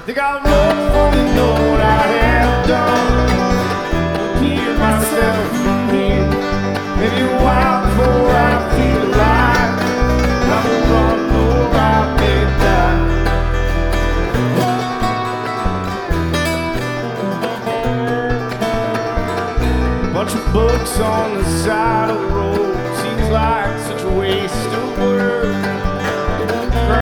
Think I'll run for the know what I have done. Hear myself from here. Maybe a while before I feel alive. I will run or I may die. Bunch of books on the side of the road. Seems like such a waste of work.